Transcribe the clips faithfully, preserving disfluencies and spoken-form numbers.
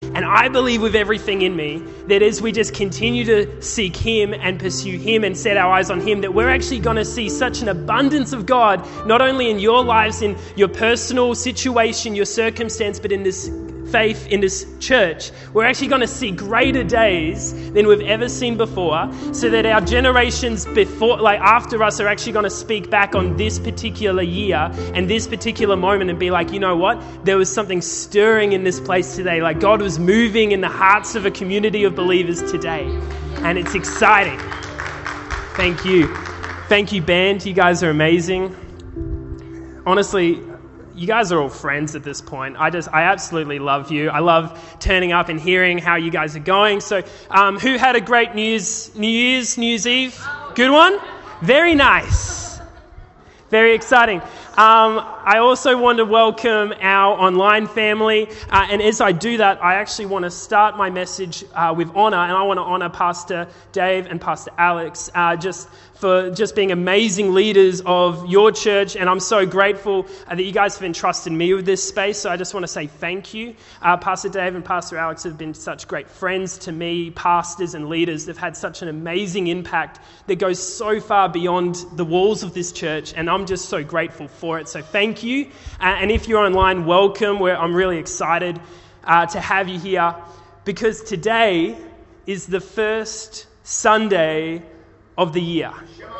And I believe with everything in me that as we just continue to seek him and pursue him and set our eyes on him, that we're actually going to see such an abundance of God, not only in your lives, in your personal situation, your circumstance, but in this faith, in this church. We're actually going to see greater days than we've ever seen before, so that our generations before, like after us, are actually going to speak back on this particular year and this particular moment and be like, you know what? There was something stirring in this place today. Like God was moving in the hearts of a community of believers today. And it's exciting. Thank you. Thank you, band. You guys are amazing. Honestly, you guys are all friends at this point. I just, I absolutely love you. I love turning up and hearing how you guys are going. So, um, who had a great New Year's, New Year's, New Year's Eve? Good one? Very nice. Very exciting. Um, I also want to welcome our online family. Uh, and as I do that, I actually want to start my message uh, with honor. And I want to honor Pastor Dave and Pastor Alex uh, just for just being amazing leaders of your church. And I'm so grateful uh, that you guys have entrusted me with this space. So I just want to say thank you. Uh, Pastor Dave and Pastor Alex have been such great friends to me, pastors and leaders. They've had such an amazing impact that goes so far beyond the walls of this church. And I'm just so grateful for it. So thank you. Uh, and if you're online, welcome. We're, I'm really excited uh, to have you here, because today is the first Sunday of the year.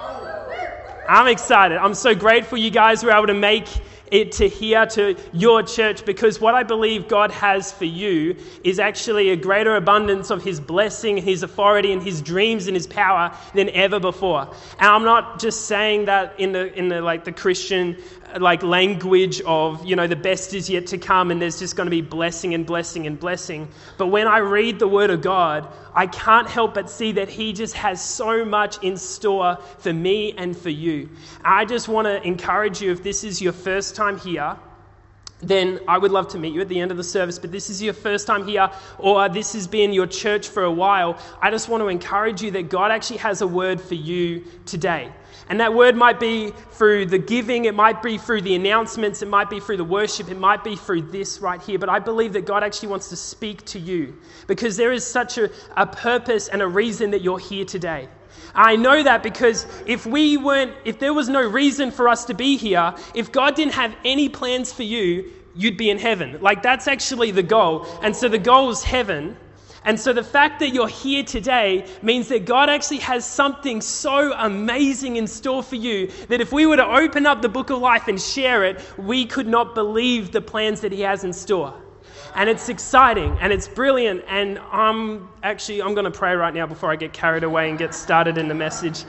I'm excited. I'm so grateful you guys were able to make it to here to your church, because what I believe God has for you is actually a greater abundance of his blessing, his authority, and his dreams and his power than ever before. And I'm not just saying that in the in the like the Christian like language of, you know, the best is yet to come and there's just going to be blessing and blessing and blessing. But when I read the word of God, I can't help but see that he just has so much in store for me and for you. I just want to encourage you, if this is your first time here, then I would love to meet you at the end of the service. But this is your first time here, or this has been your church for a while, I just want to encourage you that God actually has a word for you today. And that word might be through the giving, it might be through the announcements, it might be through the worship, it might be through this right here. But I believe that God actually wants to speak to you, because there is such a, a purpose and a reason that you're here today. I know that because if we weren't, if there was no reason for us to be here, if God didn't have any plans for you, you'd be in heaven. Like, that's actually the goal. And so the goal is heaven. And so the fact that you're here today means that God actually has something so amazing in store for you that if we were to open up the book of life and share it, we could not believe the plans that he has in store. And it's exciting and it's brilliant. And I'm actually, I'm going to pray right now before I get carried away and get started in the message.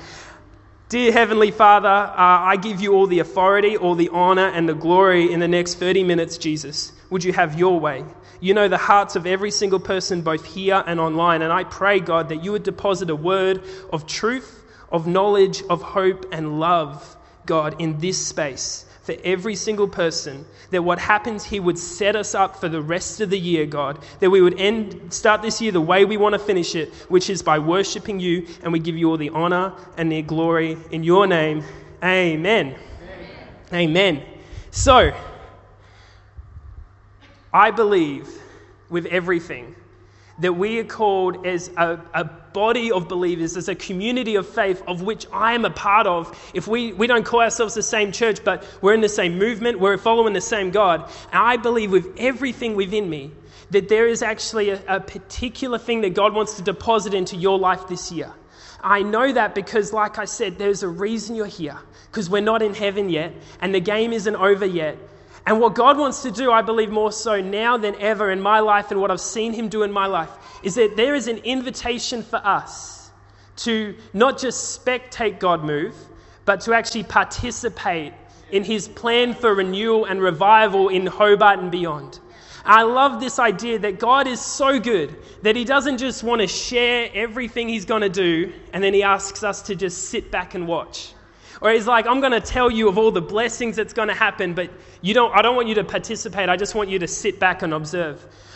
Dear Heavenly Father, uh, I give you all the authority, all the honor and the glory in the next thirty minutes, Jesus. Would you have your way? You know the hearts of every single person, both here and online. And I pray, God, that you would deposit a word of truth, of knowledge, of hope and love, God, in this space for every single person, that what happens here would set us up for the rest of the year, God, that we would end, start this year the way we want to finish it, which is by worshiping you, and we give you all the honor and the glory in your name. Amen. Amen. Amen. So, I believe with everything that we are called as a, a body of believers, as a community of faith, of which I am a part of. If we, we don't call ourselves the same church, but we're in the same movement, we're following the same God. And I believe with everything within me that there is actually a, a particular thing that God wants to deposit into your life this year. I know that because, like I said, there's a reason you're here, because we're not in heaven yet, and the game isn't over yet. And what God wants to do, I believe more so now than ever in my life and what I've seen him do in my life, is that there is an invitation for us to not just spectate God move, but to actually participate in his plan for renewal and revival in Hobart and beyond. I love this idea that God is so good that he doesn't just want to share everything he's going to do and then he asks us to just sit back and watch. Or he's like, I'm going to tell you of all the blessings that's going to happen, but you don't. I don't want you to participate. I just want you to sit back and observe.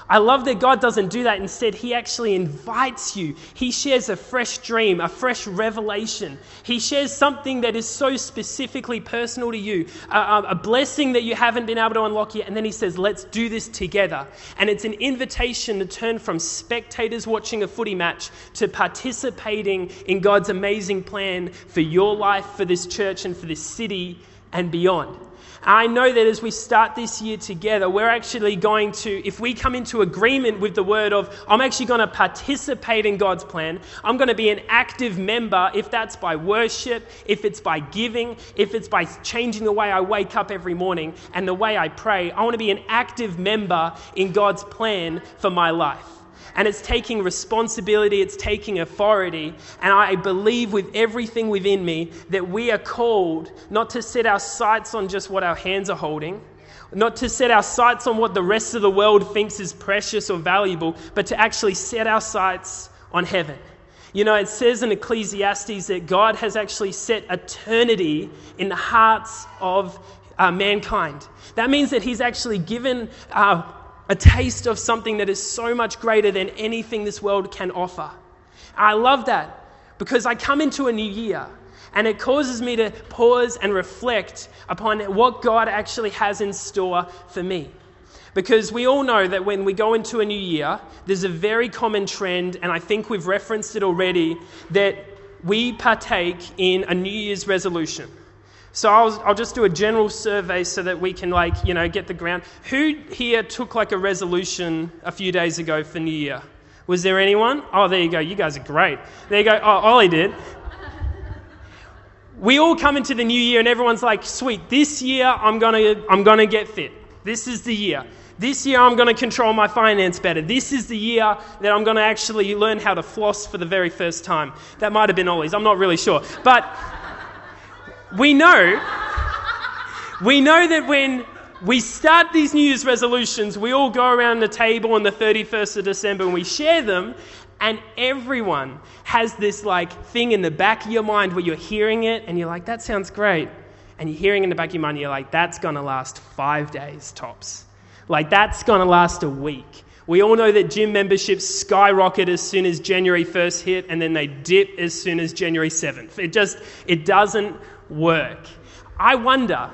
I love that God doesn't do that. Instead, he actually invites you. He shares a fresh dream, a fresh revelation. He shares something that is so specifically personal to you, a, a blessing that you haven't been able to unlock yet. And then he says, let's do this together. And it's an invitation to turn from spectators watching a footy match to participating in God's amazing plan for your life, for this church, and for this city and beyond. I know that as we start this year together, we're actually going to, if we come into agreement with the word of, I'm actually going to participate in God's plan, I'm going to be an active member, if that's by worship, if it's by giving, if it's by changing the way I wake up every morning and the way I pray, I want to be an active member in God's plan for my life. And it's taking responsibility, it's taking authority. And I believe with everything within me that we are called not to set our sights on just what our hands are holding, not to set our sights on what the rest of the world thinks is precious or valuable, but to actually set our sights on heaven. You know, it says in Ecclesiastes that God has actually set eternity in the hearts of uh, mankind. That means that he's actually given uh, a taste of something that is so much greater than anything this world can offer. I love that because I come into a new year and it causes me to pause and reflect upon what God actually has in store for me. Because we all know that when we go into a new year, there's a very common trend, and I think we've referenced it already, that we partake in a New Year's resolution. So I'll, I'll just do a general survey so that we can, like, you know, get the ground. Who here took like a resolution a few days ago for New Year? Was there anyone? Oh, there you go. You guys are great. There you go. Oh, Ollie did. We all come into the new year and everyone's like, sweet, this year I'm gonna I'm gonna get fit. This is the year. This year I'm going to control my finance better. This is the year that I'm going to actually learn how to floss for the very first time. That might have been Ollie's. I'm not really sure. But we know, we know that when we start these New Year's resolutions, we all go around the table on the thirty-first of December and we share them, and everyone has this like thing in the back of your mind where you're hearing it and you're like, that sounds great. And you're hearing in the back of your mind, you're like, that's going to last five days tops. Like, that's going to last a week. We all know that gym memberships skyrocket as soon as January first hit, and then they dip as soon as January seventh. It just, it doesn't work. I wonder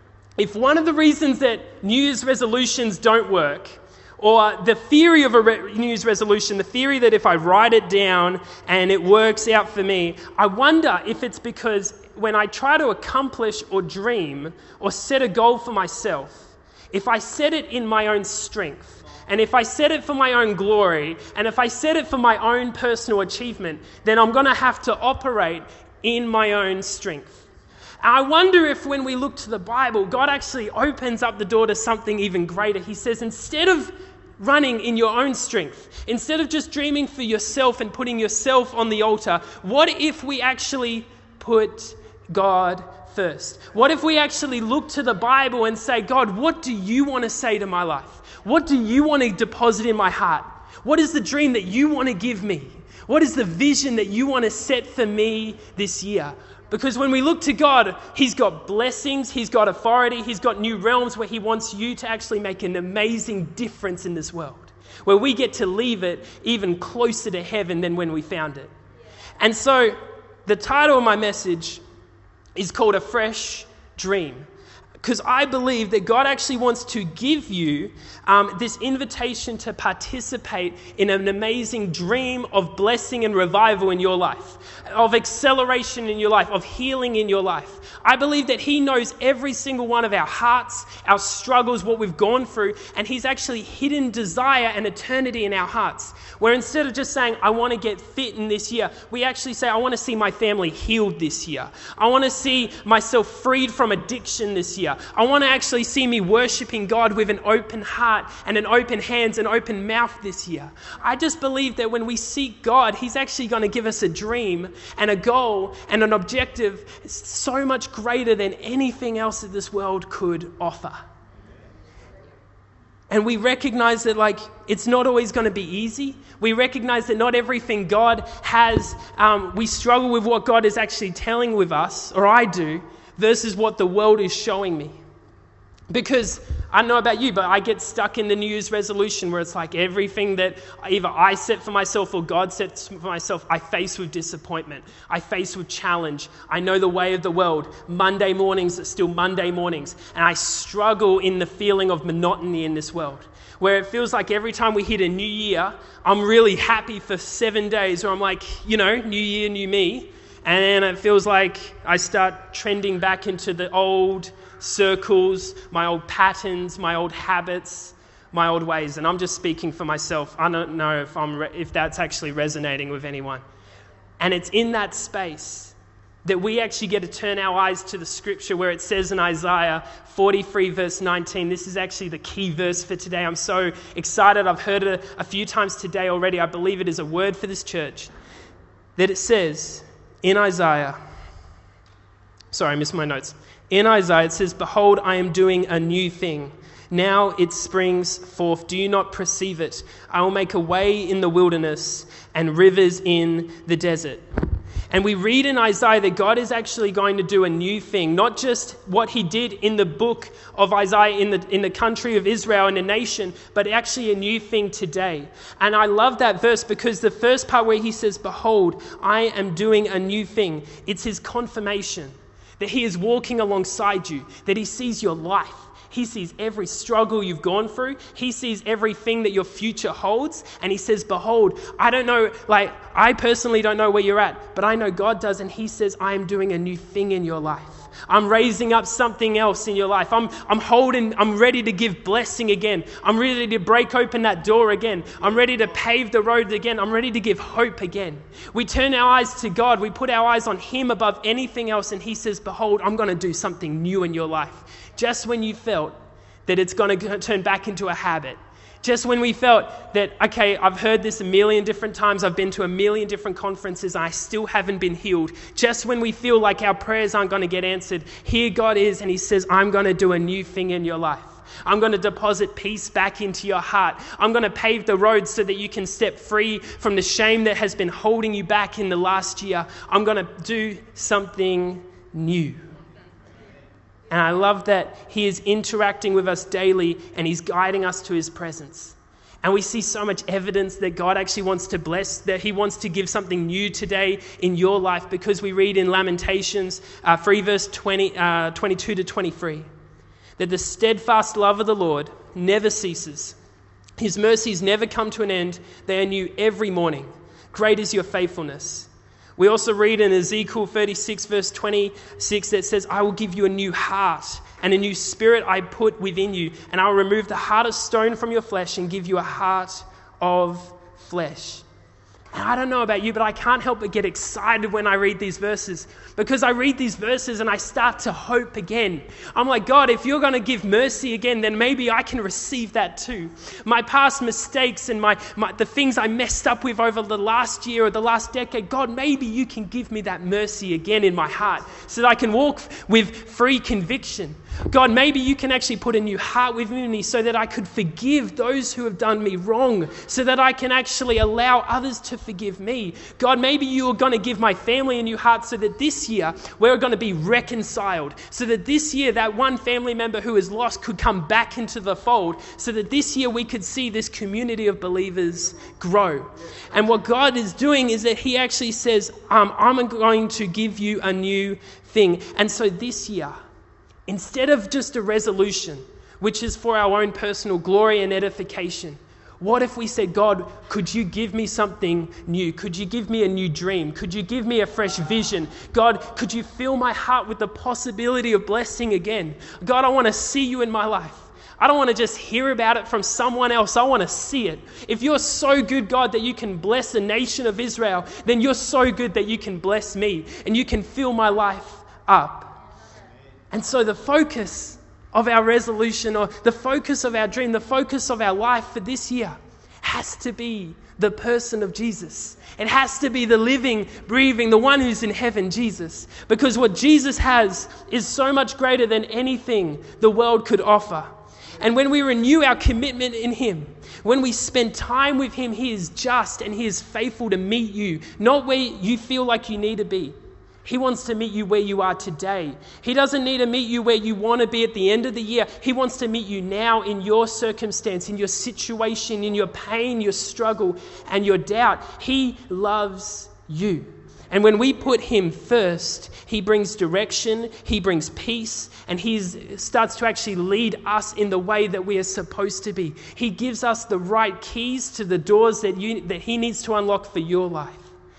if one of the reasons that New Year's resolutions don't work, or the theory of a re- New Year's resolution, the theory that if I write it down and it works out for me, I wonder if it's because when I try to accomplish or dream or set a goal for myself, if I set it in my own strength, and if I set it for my own glory, and if I set it for my own personal achievement, then I'm going to have to operate in my own strength. I wonder if when we look to the Bible, God actually opens up the door to something even greater. He says, instead of running in your own strength, instead of just dreaming for yourself and putting yourself on the altar, what if we actually put God first? What if we actually look to the Bible and say, God, what do you want to say to my life? What do you want to deposit in my heart? What is the dream that you want to give me? What is the vision that you want to set for me this year? Because when we look to God, he's got blessings, he's got authority, he's got new realms where he wants you to actually make an amazing difference in this world, where we get to leave it even closer to heaven than when we found it. And so the title of my message is called A Fresh Dream, because I believe that God actually wants to give you um, this invitation to participate in an amazing dream of blessing and revival in your life, of acceleration in your life, of healing in your life. I believe that he knows every single one of our hearts, our struggles, what we've gone through, and he's actually hidden desire and eternity in our hearts. Where instead of just saying, I want to get fit in this year, we actually say, I want to see my family healed this year. I want to see myself freed from addiction this year. I want to actually see me worshiping God with an open heart and an open hands and open mouth this year. I just believe that when we seek God, he's actually going to give us a dream and a goal and an objective so much greater than anything else that this world could offer. And we recognize that, like, it's not always going to be easy. We recognize that not everything God has, um, we struggle with what God is actually telling with us, or I do, versus what the world is showing me. Because I don't know about you, but I get stuck in the New Year's resolution where it's like everything that either I set for myself or God sets for myself, I face with disappointment. I face with challenge. I know the way of the world. Monday mornings are still Monday mornings. And I struggle in the feeling of monotony in this world, where it feels like every time we hit a new year, I'm really happy for seven days, or I'm like, you know, new year, new me. And then it feels like I start trending back into the old circles, my old patterns, my old habits, my old ways. And I'm just speaking for myself. I don't know if I'm re- if that's actually resonating with anyone. And it's in that space that we actually get to turn our eyes to the scripture where it says in Isaiah forty-three verse nineteen, this is actually the key verse for today. I'm so excited. I've heard it a, a few times today already. I believe it is a word for this church. That it says in Isaiah, sorry, I missed my notes. In Isaiah, it says, "Behold, I am doing a new thing. Now it springs forth. Do you not perceive it? I will make a way in the wilderness and rivers in the desert." And we read in Isaiah that God is actually going to do a new thing, not just what he did in the book of Isaiah in the in the country of Israel and the nation, but actually a new thing today. And I love that verse because the first part where he says, "Behold, I am doing a new thing," it's his confirmation that he is walking alongside you, that he sees your life. He sees every struggle you've gone through. He sees everything that your future holds. And he says, "Behold," I don't know, like, I personally don't know where you're at, but I know God does. And he says, "I am doing a new thing in your life. I'm raising up something else in your life. I'm I'm holding, I'm ready to give blessing again. I'm ready to break open that door again. I'm ready to pave the road again. I'm ready to give hope again." We turn our eyes to God. We put our eyes on him above anything else. And he says, "Behold, I'm going to do something new in your life." Just when you felt that it's going to turn back into a habit. Just when we felt that, okay, I've heard this a million different times, I've been to a million different conferences, and I still haven't been healed. Just when we feel like our prayers aren't going to get answered, here God is, and he says, "I'm going to do a new thing in your life. I'm going to deposit peace back into your heart. I'm going to pave the road so that you can step free from the shame that has been holding you back in the last year. I'm going to do something new." And I love that he is interacting with us daily and he's guiding us to his presence. And we see so much evidence that God actually wants to bless, that he wants to give something new today in your life, because we read in Lamentations uh, three verse twenty, uh, twenty-two to twenty-three, that the steadfast love of the Lord never ceases. His mercies never come to an end. They are new every morning. Great is your faithfulness. We also read in Ezekiel thirty-six verse twenty-six that says, "I will give you a new heart and a new spirit I put within you, and I will remove the heart of stone from your flesh and give you a heart of flesh." And I don't know about you, but I can't help but get excited when I read these verses, because I read these verses and I start to hope again. I'm like, God, if you're going to give mercy again, then maybe I can receive that too. My past mistakes and my, my the things I messed up with over the last year or the last decade, God, maybe you can give me that mercy again in my heart so that I can walk with free conviction. God, maybe you can actually put a new heart within me so that I could forgive those who have done me wrong, so that I can actually allow others to forgive me. God, maybe you are going to give my family a new heart so that this year we're going to be reconciled, so that this year that one family member who is lost could come back into the fold, so that this year we could see this community of believers grow. And what God is doing is that he actually says, um, I'm going to give you a new thing. And so this year, instead of just a resolution, which is for our own personal glory and edification, what if we said, God, could you give me something new? Could you give me a new dream? Could you give me a fresh vision? God, could you fill my heart with the possibility of blessing again? God, I want to see you in my life. I don't want to just hear about it from someone else. I want to see it. If you're so good, God, that you can bless the nation of Israel, then you're so good that you can bless me and you can fill my life up. And so the focus of our resolution, or the focus of our dream, the focus of our life for this year has to be the person of Jesus. It has to be the living, breathing, the one who's in heaven, Jesus. Because what Jesus has is so much greater than anything the world could offer. And when we renew our commitment in him, when we spend time with him, he is just and he is faithful to meet you, not where you feel like you need to be. He wants to meet you where you are today. He doesn't need to meet you where you want to be at the end of the year. He wants to meet you now in your circumstance, in your situation, in your pain, your struggle, and your doubt. He loves you. And when we put him first, he brings direction, he brings peace, and he starts to actually lead us in the way that we are supposed to be. He gives us the right keys to the doors that you that he needs to unlock for your life.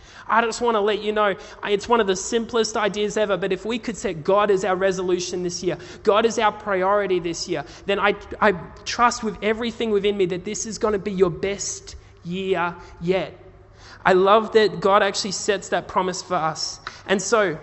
I just want to let you know, it's one of the simplest ideas ever, but if we could set God as our resolution this year, God is our priority this year, then I, I trust with everything within me that this is going to be your best year yet. I love that God actually sets that promise for us. And so,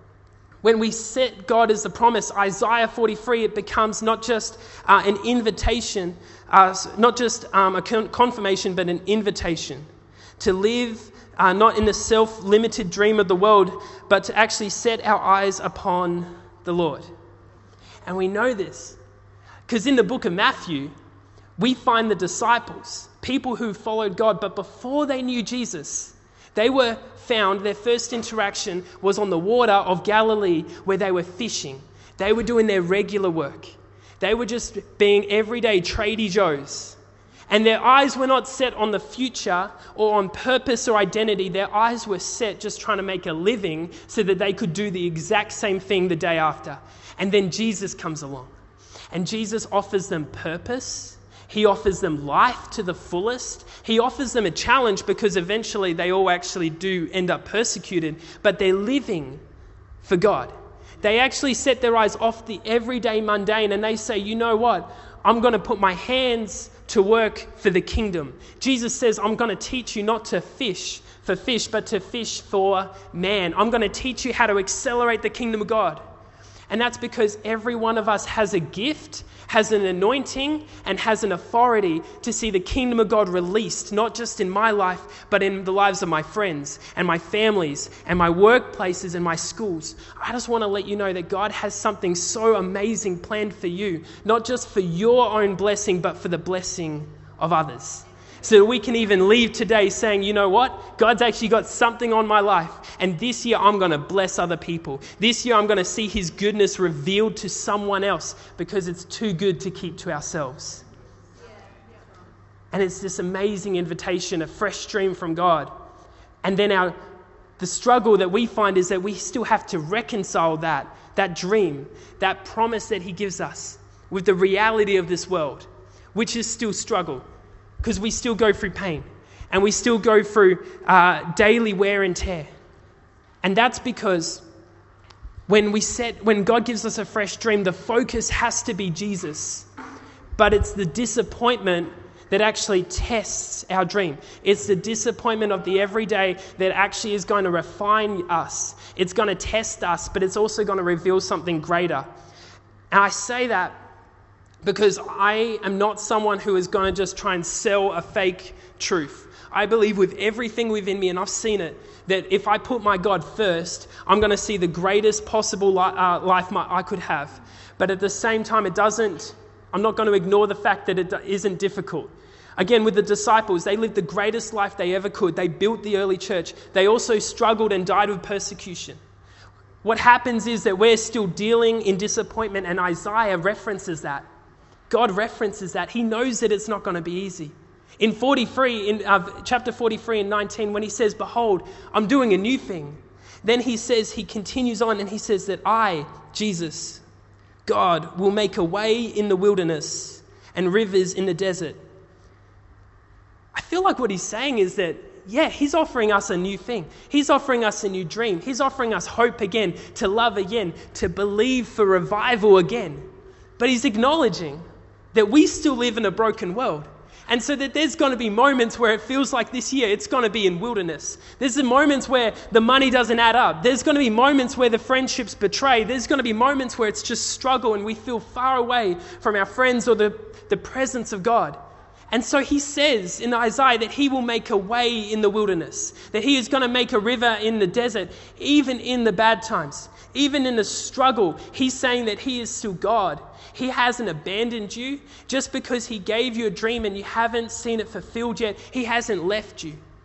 when we set God as the promise, Isaiah forty-three, it becomes not just uh, an invitation, uh, not just um, a con- confirmation, but an invitation to live Uh, not in the self-limited dream of the world, but to actually set our eyes upon the Lord. And we know this because in the book of Matthew, we find the disciples, people who followed God, but before they knew Jesus, they were found, their first interaction was on the water of Galilee where they were fishing. They were doing their regular work. They were just being everyday tradie Joes. And their eyes were not set on the future or on purpose or identity. Their eyes were set just trying to make a living so that they could do the exact same thing the day after. And then Jesus comes along. And Jesus offers them purpose. He offers them life to the fullest. He offers them a challenge because eventually they all actually do end up persecuted. But they're living for God. They actually set their eyes off the everyday mundane and they say, you know what? I'm going to put my hands to work for the kingdom. Jesus says, I'm going to teach you not to fish for fish, but to fish for man. I'm going to teach you how to accelerate the kingdom of God. And that's because every one of us has a gift, has an anointing, and has an authority to see the kingdom of God released, not just in my life, but in the lives of my friends and my families and my workplaces and my schools. I just want to let you know that God has something so amazing planned for you, not just for your own blessing, but for the blessing of others. So that we can even leave today saying, you know what? God's actually got something on my life. And this year I'm going to bless other people. This year I'm going to see his goodness revealed to someone else because it's too good to keep to ourselves. And it's this amazing invitation, a fresh stream from God. And then our the struggle that we find is that we still have to reconcile that, that dream, that promise that he gives us with the reality of this world, which is still struggle. Because we still go through pain and we still go through uh, daily wear and tear. And that's because when we set, when God gives us a fresh dream, the focus has to be Jesus. But it's the disappointment that actually tests our dream. It's the disappointment of the everyday that actually is going to refine us. It's going to test us, but it's also going to reveal something greater. And I say that because I am not someone who is going to just try and sell a fake truth. I believe with everything within me, and I've seen it, that if I put my God first, I'm going to see the greatest possible li- uh, life my, I could have. But at the same time, it doesn't, I'm not going to ignore the fact that it isn't difficult. Again, with the disciples, they lived the greatest life they ever could. They built the early church. They also struggled and died with persecution. What happens is that we're still dealing in disappointment, and Isaiah references that. God references that. He knows that it's not going to be easy. In forty-three, in uh, chapter forty-three and nineteen, when he says, behold, I'm doing a new thing. Then he says, he continues on and he says that I, Jesus, God, will make a way in the wilderness and rivers in the desert. I feel like what he's saying is that, yeah, he's offering us a new thing. He's offering us a new dream. He's offering us hope again, to love again, to believe for revival again. But he's acknowledging that we still live in a broken world. And so that there's going to be moments where it feels like this year it's going to be in wilderness. There's the moments where the money doesn't add up. There's going to be moments where the friendships betray. There's going to be moments where it's just struggle and we feel far away from our friends or the, the presence of God. And so he says in Isaiah that he will make a way in the wilderness, that he is going to make a river in the desert, even in the bad times, even in the struggle. He's saying that he is still God. He hasn't abandoned you. Just because he gave you a dream and you haven't seen it fulfilled yet, he hasn't left you.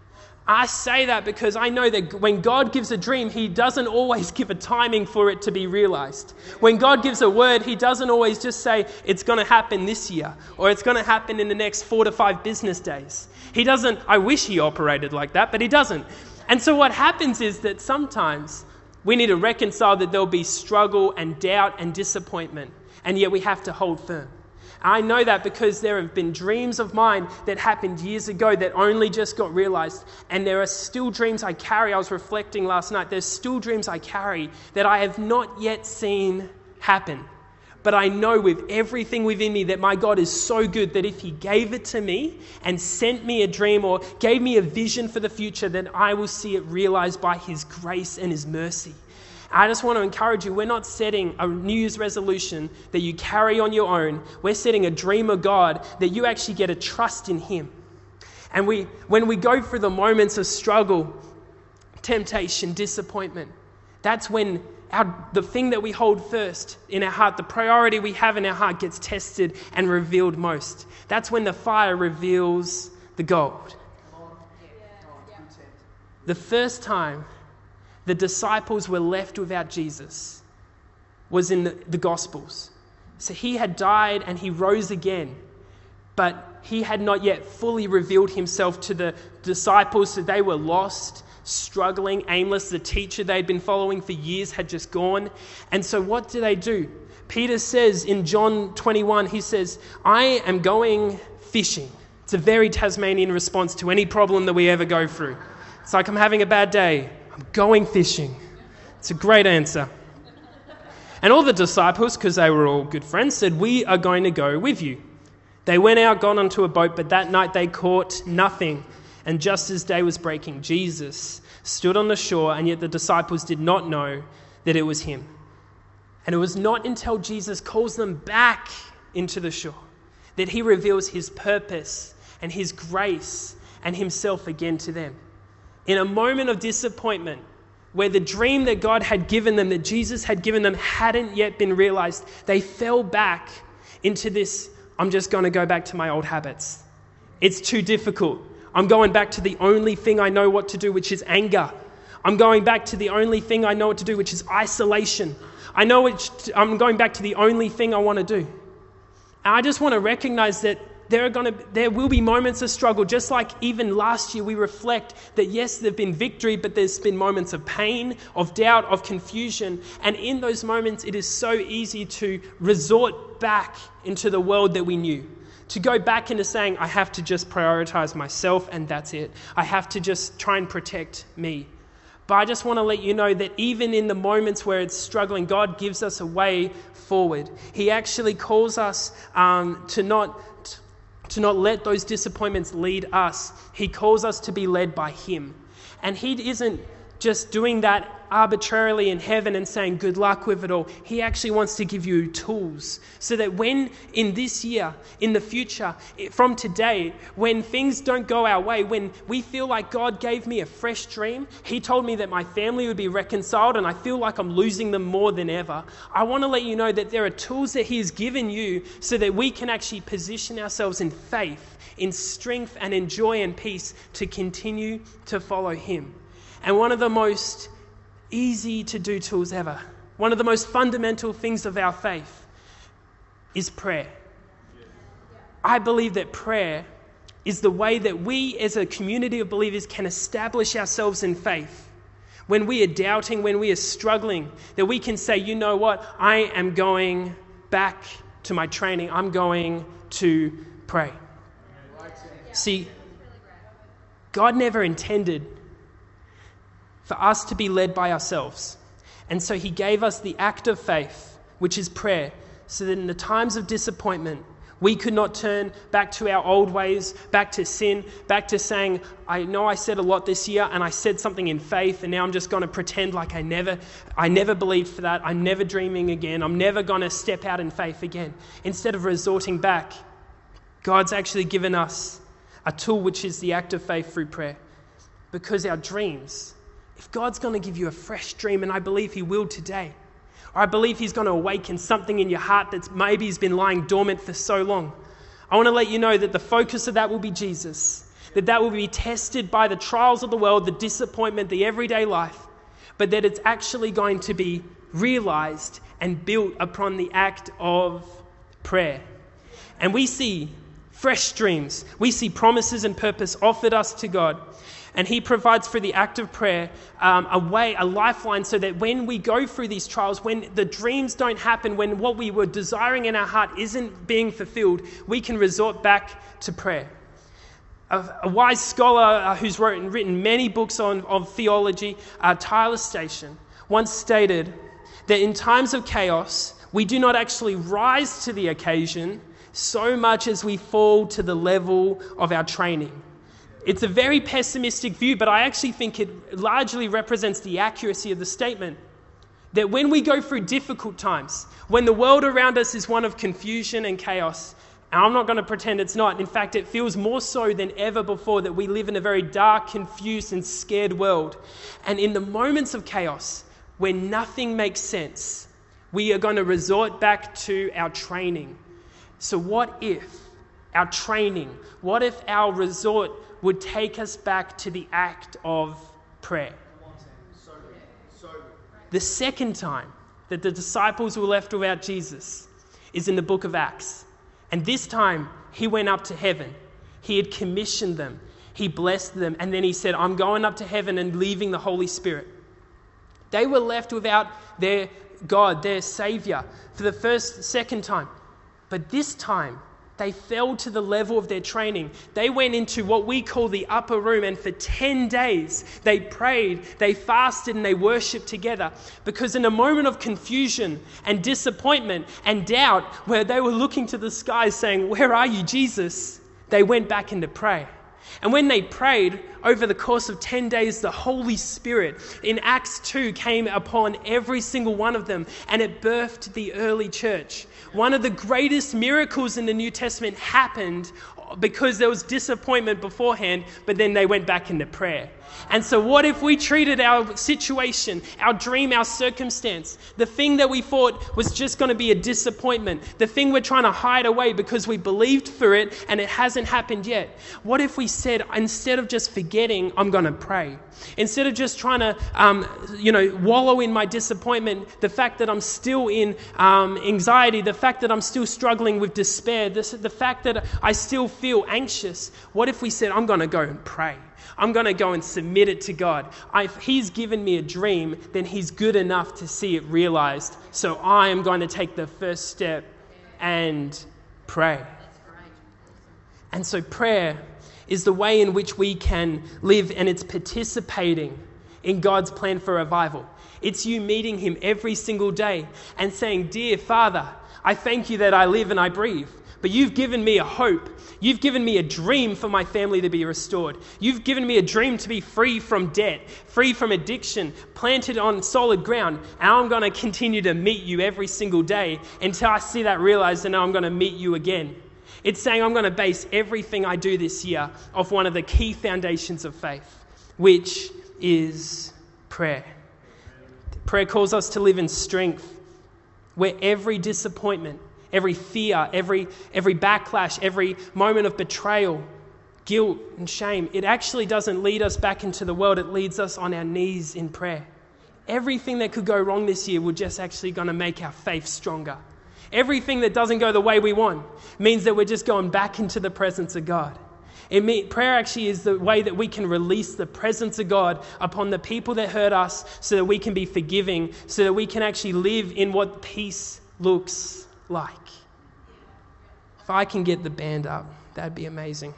I say that because I know that when God gives a dream, he doesn't always give a timing for it to be realized. When God gives a word, he doesn't always just say it's going to happen this year or it's going to happen in the next four to five business days. He doesn't, I wish he operated like that, but he doesn't. And so what happens is that sometimes we need to reconcile that there'll be struggle and doubt and disappointment, and yet we have to hold firm. I know that because there have been dreams of mine that happened years ago that only just got realized. And there are still dreams I carry. I was reflecting last night. There's still dreams I carry that I have not yet seen happen. But I know with everything within me that my God is so good that if he gave it to me and sent me a dream or gave me a vision for the future, then I will see it realized by his grace and his mercy. I just want to encourage you, we're not setting a New Year's resolution that you carry on your own. We're setting a dream of God that you actually get a trust in him. And we, when we go through the moments of struggle, temptation, disappointment, that's when our, the thing that we hold first in our heart, the priority we have in our heart gets tested and revealed most. That's when the fire reveals the gold. The first time the disciples were left without Jesus was in the, the Gospels. So he had died and he rose again, but he had not yet fully revealed himself to the disciples, so they were lost, struggling, aimless. The teacher they'd been following for years had just gone. And so what do they do? Peter says in John twenty-one, he says, I am going fishing. It's a very Tasmanian response to any problem that we ever go through. It's like, I'm having a bad day. I'm going fishing. It's a great answer. And all the disciples, because they were all good friends, said, we are going to go with you. They went out, got onto a boat, but that night they caught nothing. And just as day was breaking, Jesus stood on the shore, and yet the disciples did not know that it was him. And it was not until Jesus calls them back into the shore that he reveals his purpose and his grace and himself again to them. In a moment of disappointment, where the dream that God had given them, that Jesus had given them, hadn't yet been realized, they fell back into this, I'm just going to go back to my old habits. It's too difficult. I'm going back to the only thing I know what to do, which is anger. I'm going back to the only thing I know what to do, which is isolation. I know which, I'm going back to the only thing I want to do. And I just want to recognize that There are going to, there will be moments of struggle, just like even last year we reflect that yes, there have been victory, but there's been moments of pain, of doubt, of confusion. And in those moments, it is so easy to resort back into the world that we knew. To go back into saying, I have to just prioritize myself and that's it. I have to just try and protect me. But I just want to let you know that even in the moments where it's struggling, God gives us a way forward. He actually calls us um, to not... to not let those disappointments lead us. He calls us to be led by him. And he isn't just doing that arbitrarily in heaven and saying good luck with it all. He actually wants to give you tools so that when in this year, in the future, from today, when things don't go our way, when we feel like God gave me a fresh dream, he told me that my family would be reconciled and I feel like I'm losing them more than ever. I want to let you know that there are tools that he has given you so that we can actually position ourselves in faith, in strength and in joy and peace to continue to follow him. And one of the most easy to do tools ever, one of the most fundamental things of our faith is prayer. I believe that prayer is the way that we as a community of believers can establish ourselves in faith. When we are doubting, when we are struggling, that we can say, you know what, I am going back to my training. I'm going to pray. See, God never intended for us to be led by ourselves. And so he gave us the act of faith, which is prayer, so that in the times of disappointment, we could not turn back to our old ways, back to sin, back to saying, I know I said a lot this year and I said something in faith and now I'm just going to pretend like I never, I never believed for that. I'm never dreaming again. I'm never going to step out in faith again. Instead of resorting back, God's actually given us a tool, which is the act of faith through prayer. Because our dreams, if God's going to give you a fresh dream, and I believe he will today, or I believe he's going to awaken something in your heart that's maybe has been lying dormant for so long, I want to let you know that the focus of that will be Jesus. that that will be tested by the trials of the world, the disappointment, the everyday life, but that it's actually going to be realized and built upon the act of prayer. And we see fresh dreams. We see promises and purpose offered us to God. And he provides through the act of prayer um, a way, a lifeline, so that when we go through these trials, when the dreams don't happen, when what we were desiring in our heart isn't being fulfilled, we can resort back to prayer. A, a wise scholar uh, who's written, written many books on of theology, uh, Tyler Station, once stated that in times of chaos, we do not actually rise to the occasion so much as we fall to the level of our training. It's a very pessimistic view, but I actually think it largely represents the accuracy of the statement. That when we go through difficult times, when the world around us is one of confusion and chaos, and I'm not going to pretend it's not. In fact, it feels more so than ever before that we live in a very dark, confused, and scared world. And in the moments of chaos, when nothing makes sense, we are going to resort back to our training. So what if our training, what if our resort would take us back to the act of prayer? The second time that the disciples were left without Jesus is in the book of Acts. And this time, he went up to heaven. He had commissioned them. He blessed them. And then he said, I'm going up to heaven and leaving the Holy Spirit. They were left without their God, their Savior, for the first, second time. But this time, they fell to the level of their training. They went into what we call the upper room, and for ten days they prayed, they fasted, and they worshipped together. Because in a moment of confusion and disappointment and doubt, where they were looking to the skies saying, where are you, Jesus? They went back into prayer. And when they prayed, over the course of ten days, the Holy Spirit in Acts two came upon every single one of them, and it birthed the early church. One of the greatest miracles in the New Testament happened because there was disappointment beforehand, but then they went back into prayer. And so what if we treated our situation, our dream, our circumstance, the thing that we thought was just going to be a disappointment, the thing we're trying to hide away because we believed for it and it hasn't happened yet. What if we said, instead of just forgetting, I'm going to pray. Instead of just trying to, um, you know, wallow in my disappointment, the fact that I'm still in um, anxiety, the fact that I'm still struggling with despair, this, the fact that I still feel anxious, what if we said, I'm going to go and pray? I'm going to go and submit it to God. I, if he's given me a dream, then he's good enough to see it realized. So I am going to take the first step and pray. And so prayer is the way in which we can live, and it's participating in God's plan for revival. It's you meeting him every single day and saying, dear Father, I thank you that I live and I breathe. But you've given me a hope. You've given me a dream for my family to be restored. You've given me a dream to be free from debt, free from addiction, planted on solid ground. And I'm going to continue to meet you every single day until I see that realized, and now I'm going to meet you again. It's saying I'm going to base everything I do this year off one of the key foundations of faith, which is prayer. Prayer calls us to live in strength, where every disappointment, every fear, every every backlash, every moment of betrayal, guilt and shame, it actually doesn't lead us back into the world. It leads us on our knees in prayer. Everything that could go wrong this year will just actually going to make our faith stronger. Everything that doesn't go the way we want means that we're just going back into the presence of God. It mean, prayer actually is the way that we can release the presence of God upon the people that hurt us, so that we can be forgiving, so that we can actually live in what peace looks like. If I can get the band up, that'd be amazing.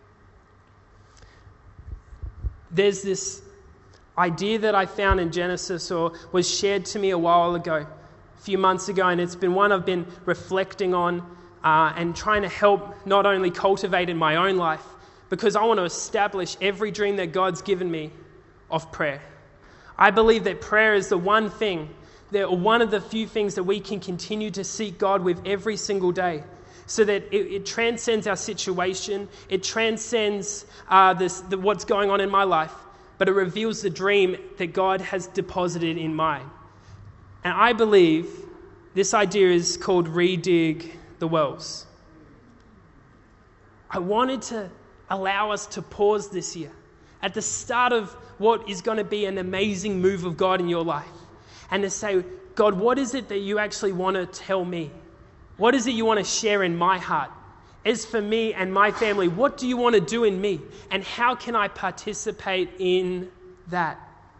There's this idea that I found in Genesis, or was shared to me a while ago, a few months ago, and it's been one I've been reflecting on uh, and trying to help not only cultivate in my own life, because I want to establish every dream that God's given me of prayer. I believe that prayer is the one thing, that one of the few things that we can continue to seek God with every single day, so that it, it transcends our situation, it transcends uh, this, the, what's going on in my life, but it reveals the dream that God has deposited in mine. And I believe this idea is called redig the wells. I wanted to allow us to pause this year at the start of what is going to be an amazing move of God in your life, and to say, God, what is it that you actually want to tell me? What is it you want to share in my heart? As for me and my family, what do you want to do in me? And how can I participate in that?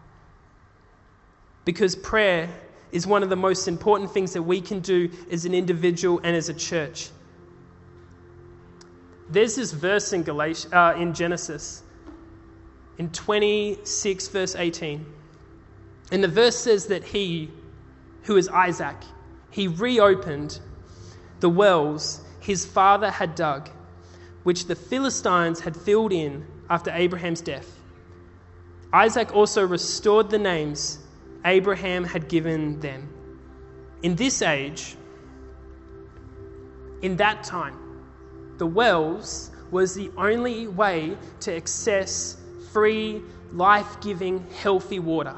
Because prayer is one of the most important things that we can do as an individual and as a church. There's this verse in Galatians, uh, in Genesis, in twenty-six, verse eighteen. And the verse says that he, who is Isaac, he reopened the wells his father had dug, which the Philistines had filled in after Abraham's death. Isaac also restored the names Abraham had given them. In this age, in that time, the wells was the only way to access free, life-giving, healthy water.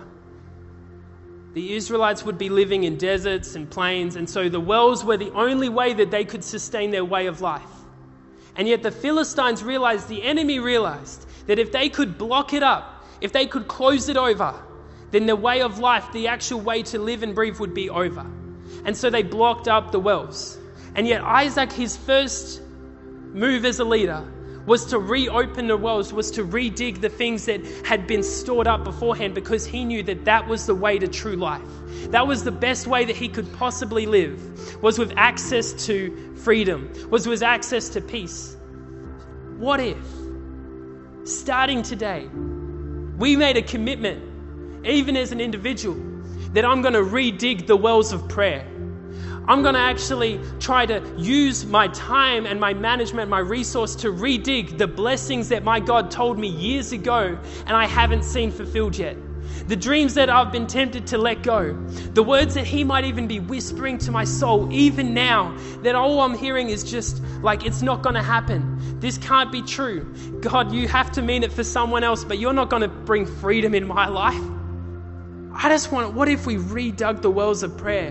The Israelites would be living in deserts and plains, and so the wells were the only way that they could sustain their way of life. And yet the Philistines realized, the enemy realized, that if they could block it up, if they could close it over, then the way of life, the actual way to live and breathe, would be over. And so they blocked up the wells. And yet Isaac, his first move as a leader, was to reopen the wells, was to redig the things that had been stored up beforehand, because he knew that that was the way to true life. That was the best way that he could possibly live, was with access to freedom, was with access to peace. What if, starting today, we made a commitment, even as an individual, that I'm going to redig the wells of prayer. I'm going to actually try to use my time and my management, my resource, to redig the blessings that my God told me years ago and I haven't seen fulfilled yet. The dreams that I've been tempted to let go. The words that he might even be whispering to my soul even now, that all I'm hearing is just like, it's not going to happen. This can't be true. God, you have to mean it for someone else, but you're not going to bring freedom in my life. I just want, what if we redug the wells of prayer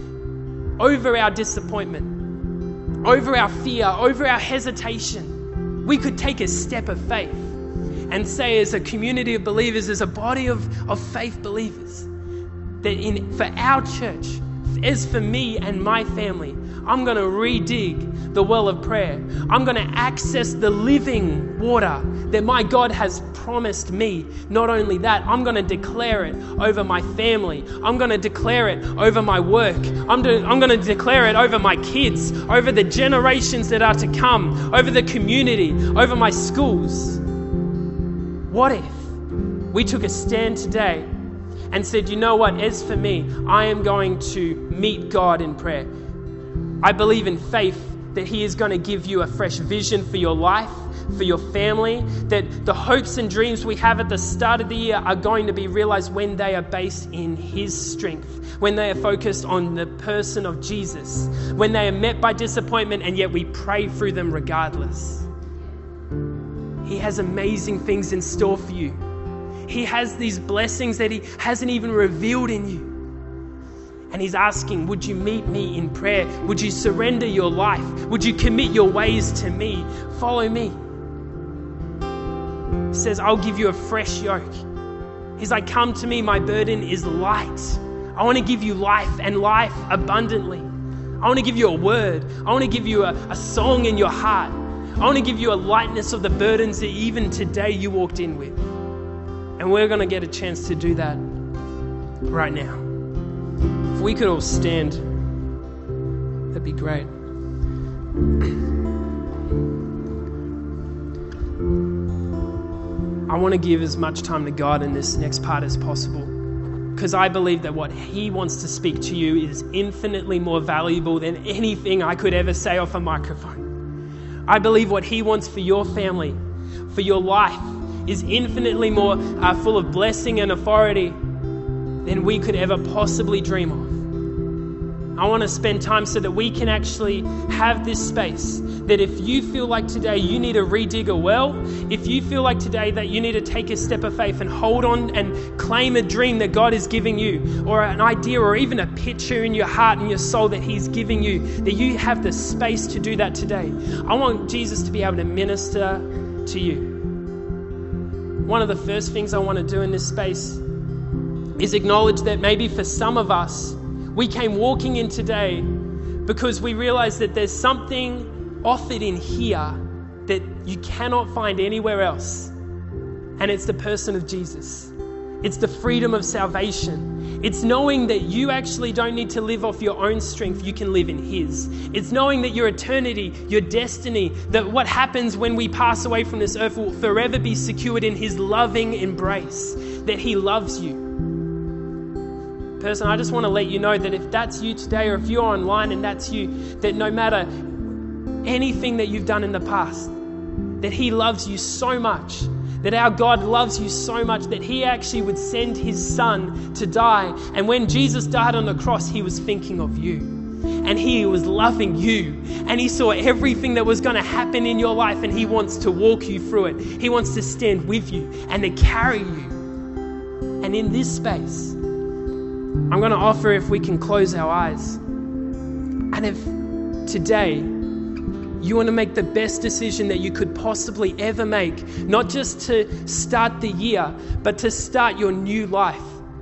over our disappointment, over our fear, over our hesitation? We could take a step of faith and say, as a community of believers, as a body of, of faith believers, that in for our church, as for me and my family, I'm going to redig the well of prayer. I'm going to access the living water that my God has promised me. Not only that, I'm going to declare it over my family. I'm going to declare it over my work. I'm, do, I'm going to declare it over my kids, over the generations that are to come, over the community, over my schools. What if we took a stand today and said, you know what, as for me, I am going to meet God in prayer. I believe in faith that he is going to give you a fresh vision for your life, for your family, that the hopes and dreams we have at the start of the year are going to be realized when they are based in his strength, when they are focused on the person of Jesus, when they are met by disappointment and yet we pray through them regardless. He has amazing things in store for you. He has these blessings that he hasn't even revealed in you. And he's asking, would you meet me in prayer? Would you surrender your life? Would you commit your ways to me? Follow me. He says, I'll give you a fresh yoke. He's like, come to me, my burden is light. I want to give you life and life abundantly. I want to give you a word. I want to give you a, a song in your heart. I want to give you a lightness of the burdens that even today you walked in with. And we're going to get a chance to do that right now. If we could all stand, that'd be great. I want to give as much time to God in this next part as possible, because I believe that what he wants to speak to you is infinitely more valuable than anything I could ever say off a microphone. I believe what he wants for your family, for your life, is infinitely more uh, full of blessing and authority than we could ever possibly dream of. I want to spend time so that we can actually have this space, that if you feel like today you need to redig a well, if you feel like today that you need to take a step of faith and hold on and claim a dream that God is giving you, or an idea or even a picture in your heart and your soul that he's giving you, that you have the space to do that today. I want Jesus to be able to minister to you. One of the first things I want to do in this space is acknowledge that maybe for some of us, we came walking in today because we realized that there's something offered in here that you cannot find anywhere else. And it's the person of Jesus. It's the freedom of salvation. It's knowing that you actually don't need to live off your own strength. You can live in His. It's knowing that your eternity, your destiny, that what happens when we pass away from this earth will forever be secured in His loving embrace, that He loves you. Person, I just want to let you know that if that's you today, or if you're online and that's you, that no matter anything that you've done in the past, that He loves you so much, that our God loves you so much that He actually would send His Son to die. And when Jesus died on the cross, He was thinking of you. And He was loving you. And He saw everything that was going to happen in your life, and He wants to walk you through it. He wants to stand with you and to carry you. And in this space, I'm going to offer if we can close our eyes. And if today you want to make the best decision that you could possibly ever make, not just to start the year, but to start your new life.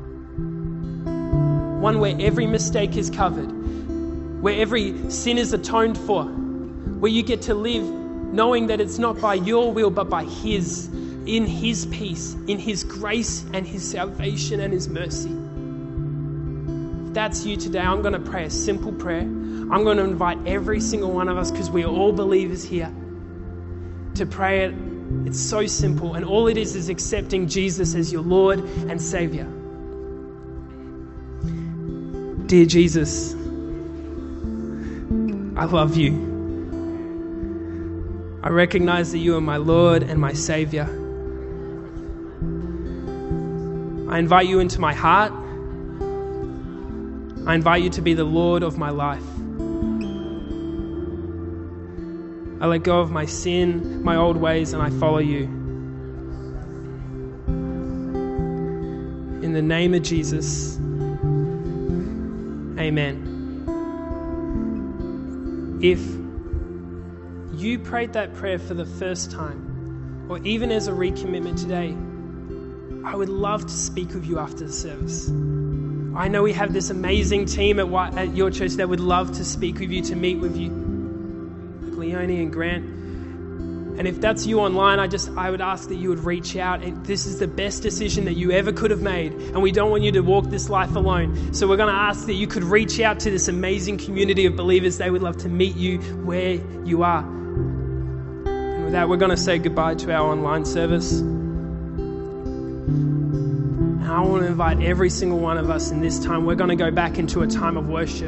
One where every mistake is covered, where every sin is atoned for, where you get to live knowing that it's not by your will, but by His, in His peace, in His grace and His salvation and His mercy. If that's you today, I'm going to pray a simple prayer. I'm going to invite every single one of us, because we are all believers here, to pray it. It's so simple. And all it is is accepting Jesus as your Lord and Savior. Dear Jesus, I love you. I recognize that you are my Lord and my Savior. I invite you into my heart. I invite you to be the Lord of my life. I let go of my sin, my old ways, and I follow you. In the name of Jesus, amen. If you prayed that prayer for the first time, or even as a recommitment today, I would love to speak with you after the service. I know we have this amazing team at, at your church that would love to speak with you, to meet with you. Leonie and Grant. And if that's you online, I just I would ask that you would reach out. And this is the best decision that you ever could have made. And we don't want you to walk this life alone. So we're going to ask that you could reach out to this amazing community of believers. They would love to meet you where you are. And with that, we're going to say goodbye to our online service. And I want to invite every single one of us in this time. We're going to go back into a time of worship.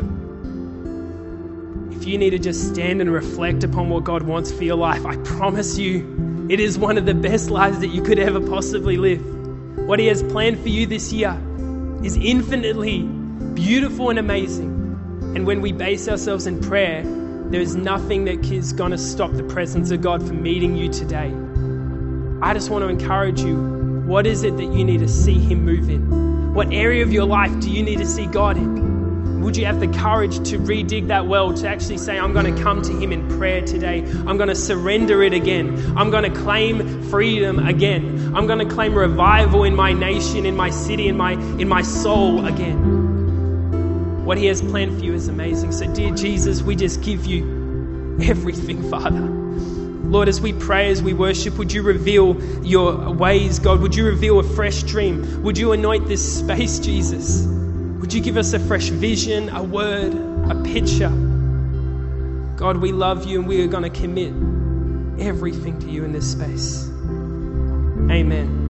If you need to just stand and reflect upon what God wants for your life, I promise you, it is one of the best lives that you could ever possibly live. What He has planned for you this year is infinitely beautiful and amazing. And when we base ourselves in prayer, there is nothing that is going to stop the presence of God from meeting you today. I just want to encourage you, what is it that you need to see Him move in? What area of your life do you need to see God in? Would you have the courage to redig that well, to actually say, I'm going to come to Him in prayer today. I'm going to surrender it again. I'm going to claim freedom again. I'm going to claim revival in my nation, in my city, in my, in my soul again. What He has planned for you is amazing. So dear Jesus, we just give you everything, Father. Lord, as we pray, as we worship, would you reveal your ways, God? Would you reveal a fresh dream? Would you anoint this space, Jesus? Would you give us a fresh vision, a word, a picture? God, we love you, and we are going to commit everything to you in this space. Amen.